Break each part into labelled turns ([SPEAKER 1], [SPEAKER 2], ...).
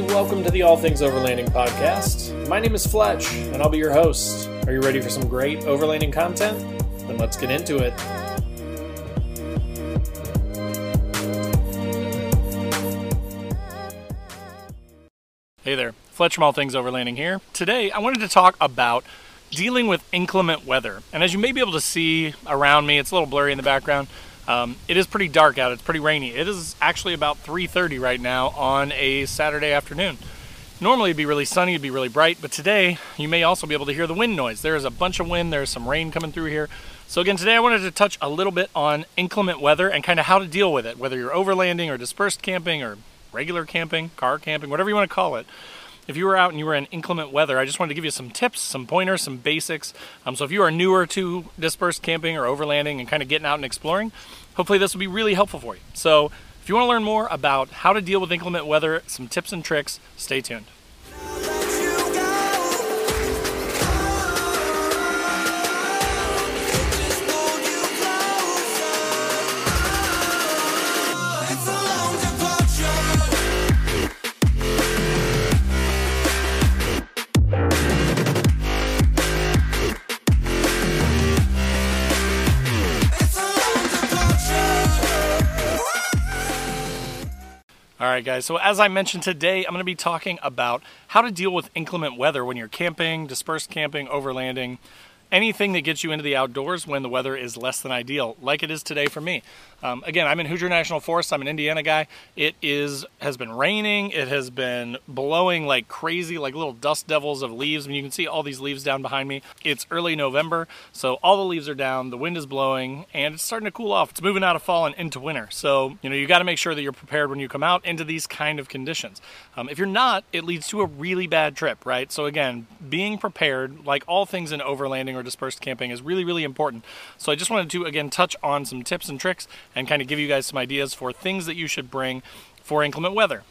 [SPEAKER 1] welcome to the All Things Overlanding podcast. My name is Fletch, and I'll be your host. Are you ready for some great overlanding content? Then let's get into it. Hey there, Fletch from All Things Overlanding here. Today, I wanted to talk about dealing with inclement weather. And as you may be able to see around me, it's a little blurry in the background. It is pretty dark out. It's pretty rainy. It is actually about 3:30 right now on a Saturday afternoon. Normally it'd be really sunny, it'd be really bright, but today you may also be able to hear the wind noise. There is a bunch of wind, there's some rain coming through here. So again, today I wanted to touch a little bit on inclement weather and kind of how to deal with it, whether you're overlanding or dispersed camping or regular camping, car camping, whatever you want to call it. If you were out and you were in inclement weather, I just wanted to give you some tips, some pointers, some basics. So if you are newer to dispersed camping or overlanding and kind of getting out and exploring, hopefully this will be really helpful for you. So if you want to learn more about how to deal with inclement weather, some tips and tricks, stay tuned. Alright guys, so as I mentioned today, I'm going to be talking about how to deal with inclement weather when you're camping, dispersed camping, overlanding, anything that gets you into the outdoors when the weather is less than ideal, like it is today for me. Again, I'm in Hoosier National Forest. I'm an Indiana guy. It has been raining. It has been blowing like crazy, like little dust devils of leaves. I mean, you can see all these leaves down behind me. It's early November, so all the leaves are down. The wind is blowing, and it's starting to cool off. It's moving out of fall and into winter. So, you got to make sure that you're prepared when you come out into these kind of conditions. If you're not, it leads to a really bad trip, right? So again, being prepared, like all things in overlanding or dispersed camping, is really, really important. So I just wanted to, again, touch on some tips and tricks and kind of give you guys some ideas for things that you should bring for inclement weather.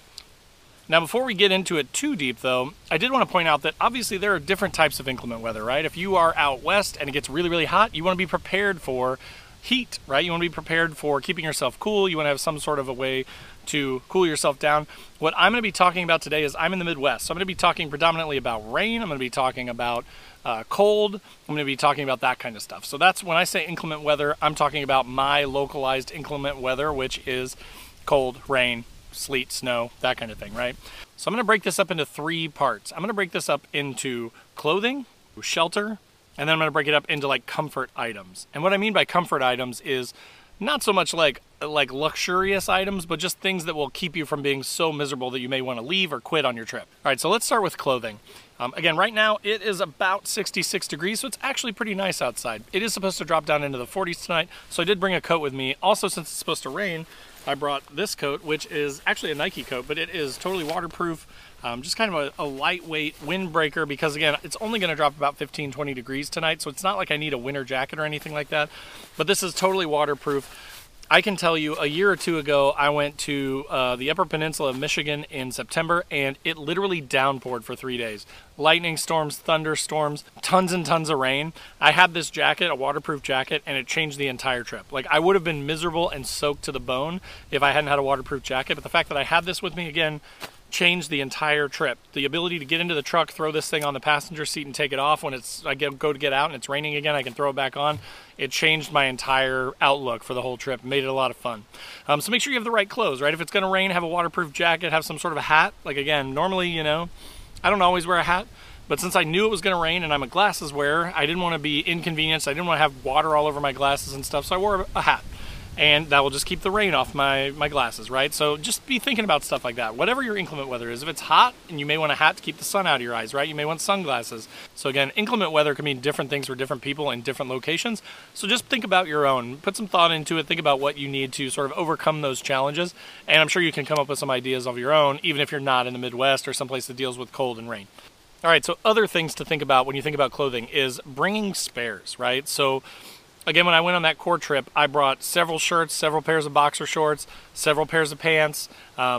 [SPEAKER 1] Now, before we get into it too deep, though, I did want to point out that obviously there are different types of inclement weather, right? If you are out west and it gets really, really hot, you want to be prepared for heat, right? You want to be prepared for keeping yourself cool. You want to have some sort of a way to cool yourself down. What I'm going to be talking about today is I'm in the Midwest. So I'm going to be talking predominantly about rain. I'm going to be talking about cold. I'm going to be talking about that kind of stuff. So that's when I say inclement weather, I'm talking about my localized inclement weather, which is cold, rain, sleet, snow, that kind of thing, right? So I'm going to break this up into three parts. I'm going to break this up into clothing, shelter, and then I'm going to break it up into like comfort items. And what I mean by comfort items is not so much like luxurious items, but just things that will keep you from being so miserable that you may want to leave or quit on your trip. All right, so let's start with clothing. Again, right now it is about 66 degrees, so it's actually pretty nice outside. It is supposed to drop down into the 40s tonight, so I did bring a coat with me. Also, since it's supposed to rain, I brought this coat, which is actually a Nike coat, but it is totally waterproof. Just kind of a lightweight windbreaker because, again, it's only going to drop about 15, 20 degrees tonight, so it's not like I need a winter jacket or anything like that. But this is totally waterproof. I can tell you, a year or two ago, I went to the Upper Peninsula of Michigan in September, and it literally downpoured for 3 days. Lightning storms, thunderstorms, tons and tons of rain. I had this jacket, a waterproof jacket, and it changed the entire trip. Like, I would have been miserable and soaked to the bone if I hadn't had a waterproof jacket, but the fact that I had this with me, again, changed the entire trip. The ability to get into the truck, throw this thing on the passenger seat and take it off when I go to get out and it's raining again, I can throw it back on. It changed my entire outlook for the whole trip, made it a lot of fun. So make sure you have the right clothes, right? If it's going to rain, have a waterproof jacket, have some sort of a hat. Like, again, normally, I don't always wear a hat, but since I knew it was going to rain and I'm a glasses wearer, I didn't want to be inconvenienced. I didn't want to have water all over my glasses and stuff, so I wore a hat. And that will just keep the rain off my glasses, right? So just be thinking about stuff like that. Whatever your inclement weather is. If it's hot, and you may want a hat to keep the sun out of your eyes, right? You may want sunglasses. So again, inclement weather can mean different things for different people in different locations. So just think about your own. Put some thought into it. Think about what you need to sort of overcome those challenges. And I'm sure you can come up with some ideas of your own, even if you're not in the Midwest or someplace that deals with cold and rain. All right, so other things to think about when you think about clothing is bringing spares, right? So again, when I went on that core trip, I brought several shirts, several pairs of boxer shorts, several pairs of pants,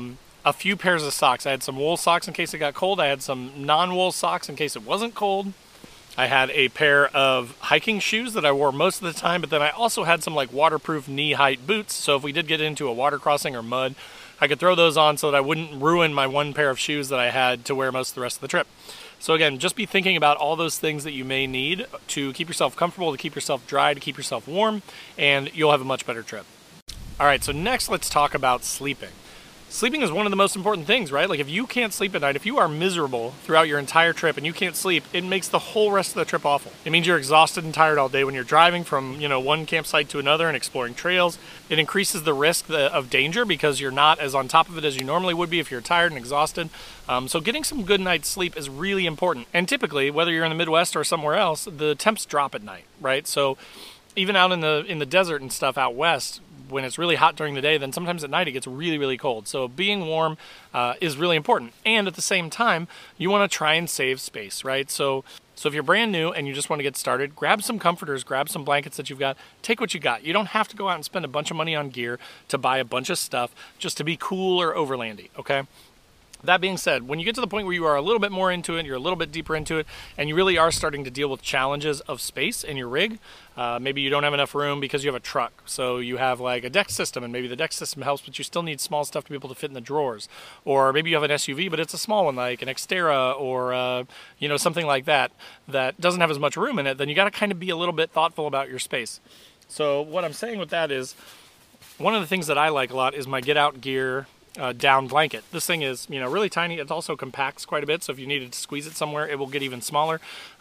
[SPEAKER 1] a few pairs of socks. I had some wool socks in case it got cold. I had some non-wool socks in case it wasn't cold. I had a pair of hiking shoes that I wore most of the time, but then I also had some like waterproof knee-height boots. So if we did get into a water crossing or mud, I could throw those on so that I wouldn't ruin my one pair of shoes that I had to wear most of the rest of the trip. So again, just be thinking about all those things that you may need to keep yourself comfortable, to keep yourself dry, to keep yourself warm, and you'll have a much better trip. All right, so next let's talk about sleeping. Sleeping is one of the most important things, right? Like if you can't sleep at night, if you are miserable throughout your entire trip and you can't sleep, it makes the whole rest of the trip awful. It means you're exhausted and tired all day when you're driving from, one campsite to another and exploring trails. It increases the risk of danger because you're not as on top of it as you normally would be if you're tired and exhausted. So getting some good night's sleep is really important. And typically, whether you're in the Midwest or somewhere else, the temps drop at night, right? So even out in the desert and stuff out west, when it's really hot during the day, then sometimes at night it gets really, really cold. So being warm is really important. And at the same time, you want to try and save space, right? So if you're brand new and you just want to get started, grab some comforters, grab some blankets that you've got, take what you got. You don't have to go out and spend a bunch of money on gear to buy a bunch of stuff just to be cool or overlandy, okay? That being said, when you get to the point where you are a little bit more into it, you're a little bit deeper into it, and you really are starting to deal with challenges of space in your rig, maybe you don't have enough room because you have a truck, so you have like a deck system, and maybe the deck system helps, but you still need small stuff to be able to fit in the drawers. Or maybe you have an SUV, but it's a small one like an Xterra or something like that doesn't have as much room in it, then you got to kind of be a little bit thoughtful about your space. So what I'm saying with that is, one of the things that I like a lot is my Get Out Gear down blanket. This thing is, really tiny. It also compacts quite a bit, so if you needed to squeeze it somewhere, it will get even smaller.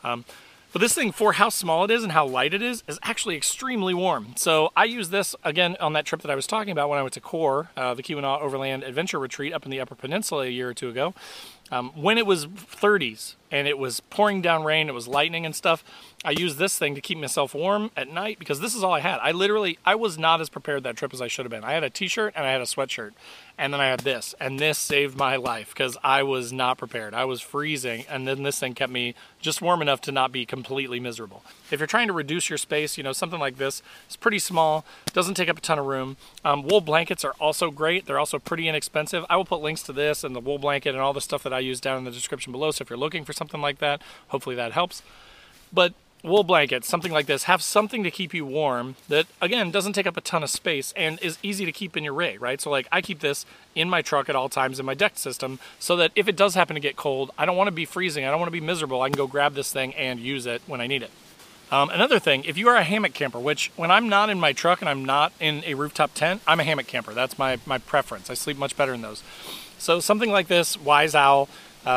[SPEAKER 1] But this thing, for how small it is and how light it is actually extremely warm. So I use this, again, on that trip that I was talking about when I went to KOAR, the Keweenaw Overland Adventure Retreat up in the Upper Peninsula a year or two ago. When it was 30s and it was pouring down rain, it was lightning and stuff, I used this thing to keep myself warm at night because this is all I had. I was not as prepared that trip as I should have been. I had a t-shirt and I had a sweatshirt, and then I had this, and this saved my life because I was not prepared. I was freezing, and then this thing kept me just warm enough to not be completely miserable. If you're trying to reduce your space, something like this, it's pretty small, doesn't take up a ton of room. Wool blankets are also great. They're also pretty inexpensive. I will put links to this and the wool blanket and all the stuff that I use down in the description below, so if you're looking for something like that, hopefully that helps. But wool blankets, something like this, have something to keep you warm that, again, doesn't take up a ton of space and is easy to keep in your rig, right? So like I keep this in my truck at all times in my deck system so that if it does happen to get cold, I don't want to be freezing, I don't want to be miserable, I can go grab this thing and use it when I need it. Another thing, if you are a hammock camper, which when I'm not in my truck and I'm not in a rooftop tent, I'm a hammock camper. That's my preference. I sleep much better in those. So something like this Wise Owl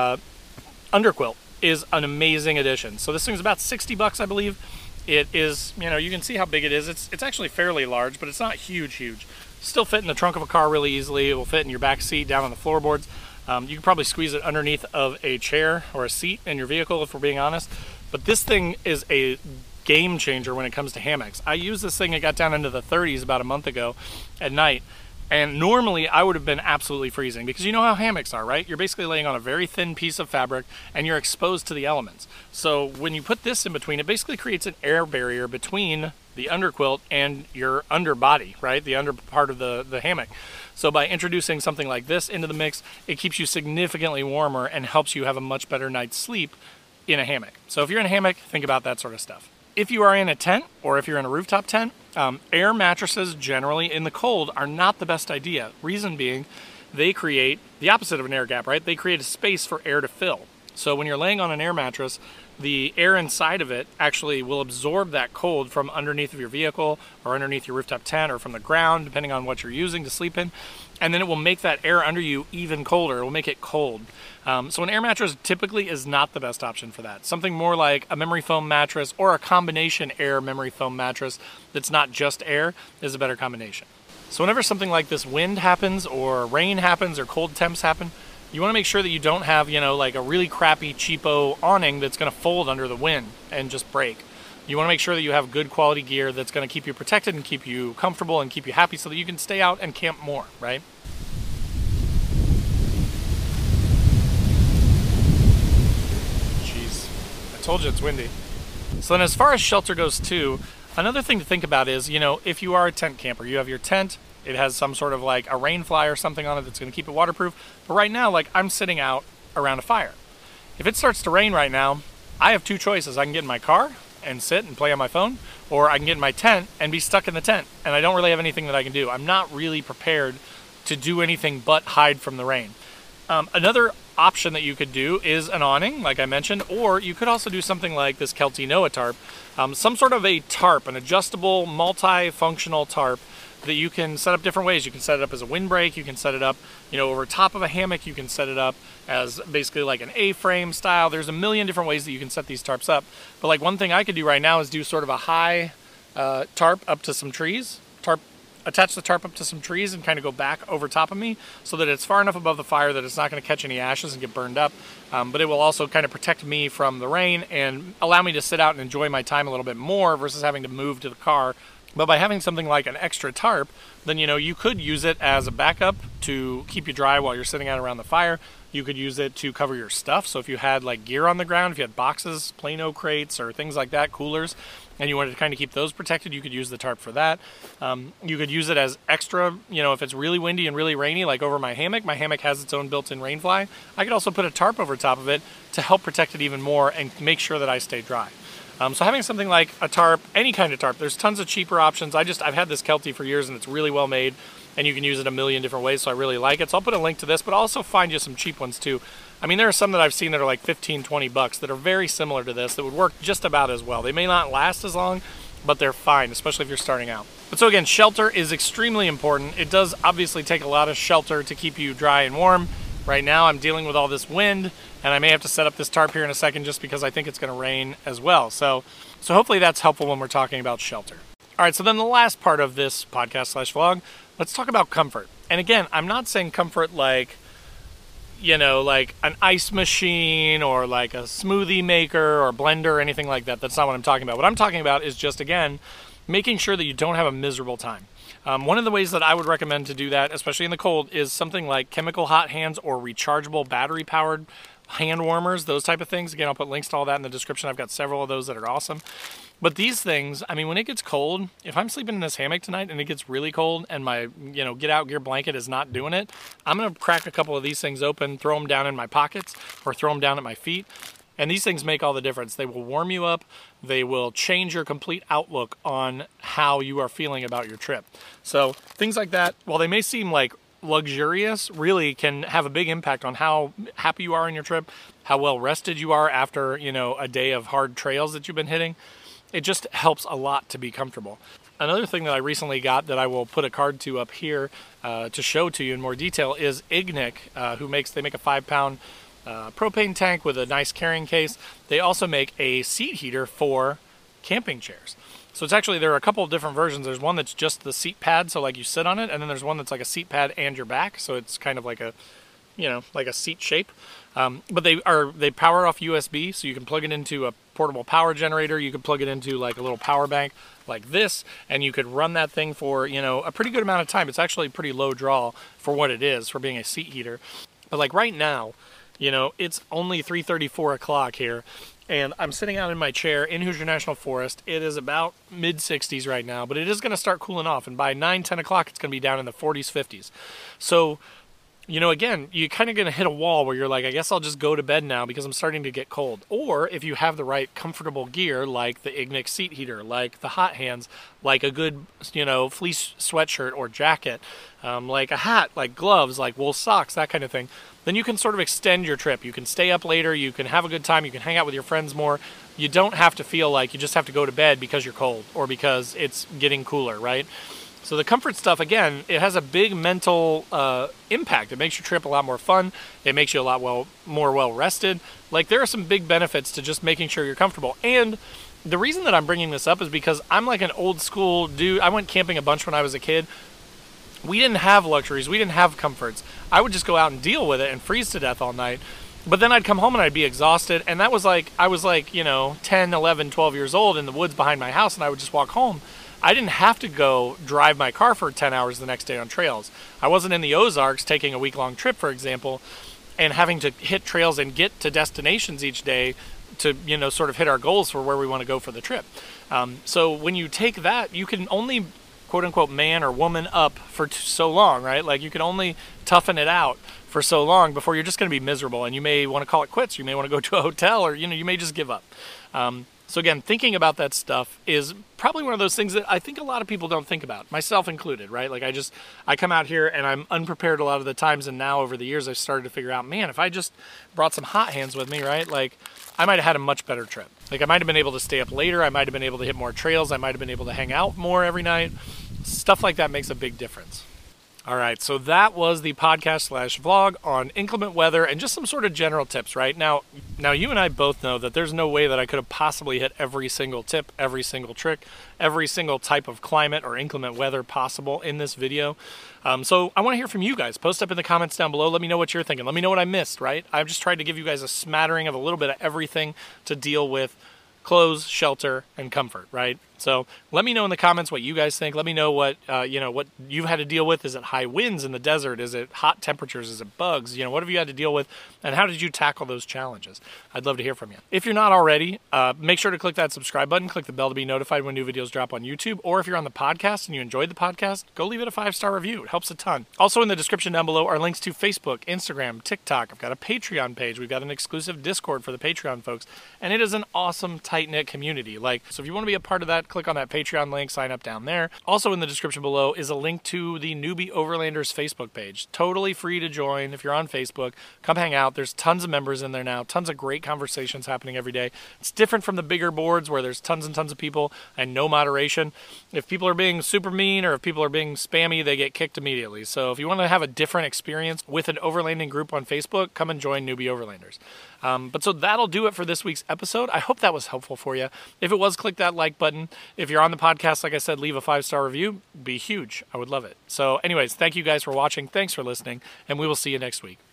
[SPEAKER 1] underquilt is an amazing addition. So this thing's about $60, I believe. It is, you can see how big it is. It's actually fairly large, but it's not huge. Still fit in the trunk of a car really easily. It will fit in your back seat, down on the floorboards. You can probably squeeze it underneath of a chair or a seat in your vehicle if we're being honest. But this thing is a game changer when it comes to hammocks. I used this thing, it got down into the 30s about a month ago at night. And normally I would have been absolutely freezing because you know how hammocks are, right? You're basically laying on a very thin piece of fabric and you're exposed to the elements. So when you put this in between, it basically creates an air barrier between the underquilt and your underbody, right? The under part of the hammock. So by introducing something like this into the mix, it keeps you significantly warmer and helps you have a much better night's sleep in a hammock. So if you're in a hammock, think about that sort of stuff. If you are in a tent or if you're in a rooftop tent, air mattresses generally in the cold are not the best idea. Reason being, they create the opposite of an air gap, right? They create a space for air to fill. So when you're laying on an air mattress, the air inside of it actually will absorb that cold from underneath of your vehicle or underneath your rooftop tent or from the ground, depending on what you're using to sleep in. And then it will make that air under you even colder. It will make it cold. So an air mattress typically is not the best option for that. Something more like a memory foam mattress or a combination air memory foam mattress that's not just air is a better combination. So whenever something like this wind happens or rain happens or cold temps happen, you want to make sure that you don't have, like a really crappy cheapo awning that's going to fold under the wind and just break. You want to make sure that you have good quality gear that's going to keep you protected and keep you comfortable and keep you happy so that you can stay out and camp more, right? Jeez, I told you it's windy. So then as far as shelter goes too, another thing to think about is, if you are a tent camper, you have your tent, it has some sort of like a rain fly or something on it that's going to keep it waterproof. But right now, I'm sitting out around a fire. If it starts to rain right now, I have two choices. I can get in my car and sit and play on my phone, or I can get in my tent and be stuck in the tent. And I don't really have anything that I can do. I'm not really prepared to do anything but hide from the rain. Another option that you could do is an awning, like I mentioned, or you could also do something like this Kelty Noah tarp, some sort of a tarp, an adjustable, multi-functional tarp that you can set up different ways. You can set it up as a windbreak, you can set it up, over top of a hammock, you can set it up as basically like an A-frame style. There's a million different ways that you can set these tarps up. But like one thing I could do right now is do sort of a high tarp up to some trees, attach the tarp up to some trees and kind of go back over top of me so that it's far enough above the fire that it's not going to catch any ashes and get burned up. But it will also kind of protect me from the rain and allow me to sit out and enjoy my time a little bit more versus having to move to the car. But by having something like an extra tarp, then you could use it as a backup to keep you dry while you're sitting out around the fire. You could use it to cover your stuff. So if you had like gear on the ground, if you had boxes, Plano crates, or things like that, coolers, and you wanted to kind of keep those protected, you could use the tarp for that. You could use it as extra, if it's really windy and really rainy, like over my hammock. My hammock has its own built-in rain fly. I could also put a tarp over top of it to help protect it even more and make sure that I stay dry. So having something like a tarp, any kind of tarp, there's tons of cheaper options. I've had this Kelty for years and it's really well made and you can use it a million different ways, so I really like it. So I'll put a link to this, but I'll also find you some cheap ones too. I mean, there are some that I've seen that are like 15, 20 bucks that are very similar to this that would work just about as well. They may not last as long, but they're fine, especially if you're starting out. But so again, shelter is extremely important. It does obviously take a lot of shelter to keep you dry and warm. Right now I'm dealing with all this wind and I may have to set up this tarp here in a second just because I think it's going to rain as well. So hopefully that's helpful when we're talking about shelter. All right, so then the last part of this podcast/vlog, let's talk about comfort. And again, I'm not saying comfort like, like an ice machine or like a smoothie maker or blender or anything like that. That's not what I'm talking about. What I'm talking about is just, again, making sure that you don't have a miserable time. One of the ways that I would recommend to do that, especially in the cold, is something like chemical hot hands or rechargeable battery-powered hand warmers, those type of things. Again, I'll put links to all that in the description. I've got several of those that are awesome. But these things, I mean, when it gets cold, if I'm sleeping in this hammock tonight and it gets really cold and my, get out gear blanket is not doing it, I'm going to crack a couple of these things open, throw them down in my pockets or throw them down at my feet. And these things make all the difference. They will warm you up. They will change your complete outlook on how you are feeling about your trip. So things like that, while they may seem like luxurious, really can have a big impact on how happy you are in your trip, how well rested you are after, a day of hard trails that you've been hitting. It just helps a lot to be comfortable. Another thing that I recently got that I will put a card to up here to show to you in more detail is Ignik, they make a 5-pound propane tank with a nice carrying case. They also make a seat heater for camping chairs. So there are a couple of different versions. There's one that's just the seat pad, so like you sit on it, and then there's one that's like a seat pad and your back, so it's kind of like a, like a seat shape. But they power off USB, so you can plug it into a portable power generator. You can plug it into like a little power bank like this, and you could run that thing for, a pretty good amount of time. It's actually pretty low draw for what it is, for being a seat heater. But like right now, it's only 3:30, 4 o'clock here, and I'm sitting out in my chair in Hoosier National Forest. It is about mid-60s right now, but it is going to start cooling off, and by 9, 10 o'clock, it's going to be down in the 40s, 50s. So, again, you're kind of going to hit a wall where you're like, I guess I'll just go to bed now because I'm starting to get cold. Or if you have the right comfortable gear, like the Ignik seat heater, like the hot hands, like a good, fleece sweatshirt or jacket, like a hat, like gloves, like wool socks, that kind of thing, then you can sort of extend your trip. You can stay up later, you can have a good time, you can hang out with your friends more. You don't have to feel like you just have to go to bed because you're cold or because it's getting cooler, right? So the comfort stuff, again, it has a big mental impact. It makes your trip a lot more fun. It makes you a lot more well-rested. Like, there are some big benefits to just making sure you're comfortable. And the reason that I'm bringing this up is because I'm like an old school dude. I went camping a bunch when I was a kid. We didn't have luxuries. We didn't have comforts. I would just go out and deal with it and freeze to death all night. But then I'd come home and I'd be exhausted. And that was like, I was like, 10, 11, 12 years old in the woods behind my house, and I would just walk home. I didn't have to go drive my car for 10 hours the next day on trails. I wasn't in the Ozarks taking a week-long trip, for example, and having to hit trails and get to destinations each day to, sort of hit our goals for where we want to go for the trip. So when you take that, you can only, quote-unquote, man or woman up for so long, right? Like, you can only toughen it out for so long before you're just going to be miserable, and you may want to call it quits. You may want to go to a hotel, or, you may just give up. So again, thinking about that stuff is probably one of those things that I think a lot of people don't think about, myself included, right? Like I come out here and I'm unprepared a lot of the times, and now over the years I've started to figure out, man, if I just brought some hot hands with me, right? Like I might have had a much better trip. Like I might have been able to stay up later, I might have been able to hit more trails, I might have been able to hang out more every night. Stuff like that makes a big difference. All right, so that was the podcast/vlog on inclement weather and just some sort of general tips, right? Now you and I both know that there's no way that I could have possibly hit every single tip, every single trick, every single type of climate or inclement weather possible in this video. So I want to hear from you guys. Post up in the comments down below. Let me know what you're thinking. Let me know what I missed, right? I've just tried to give you guys a smattering of a little bit of everything to deal with clothes, shelter, and comfort, right? So let me know in the comments what you guys think. Let me know what what you've had to deal with. Is it high winds in the desert? Is it hot temperatures? Is it bugs? What have you had to deal with? And how did you tackle those challenges? I'd love to hear from you. If you're not already, make sure to click that subscribe button. Click the bell to be notified when new videos drop on YouTube. Or if you're on the podcast and you enjoyed the podcast, go leave it a 5-star review. It helps a ton. Also in the description down below are links to Facebook, Instagram, TikTok. I've got a Patreon page. We've got an exclusive Discord for the Patreon folks. And it is an awesome, tight-knit community. So if you want to be a part of that, click on that Patreon link, sign up down there. Also in the description below is a link to the Newbie Overlanders Facebook page. Totally free to join if you're on Facebook. Come hang out. There's tons of members in there now. Tons of great conversations happening every day. It's different from the bigger boards where there's tons and tons of people and no moderation. If people are being super mean or if people are being spammy, they get kicked immediately. So if you want to have a different experience with an overlanding group on Facebook, come and join Newbie Overlanders. But so that'll do it for this week's episode. I hope that was helpful for you. If it was, click that like button. If you're on the podcast, like I said, leave a 5-star review. Be huge. I would love it. So anyways, thank you guys for watching. Thanks for listening, and we will see you next week.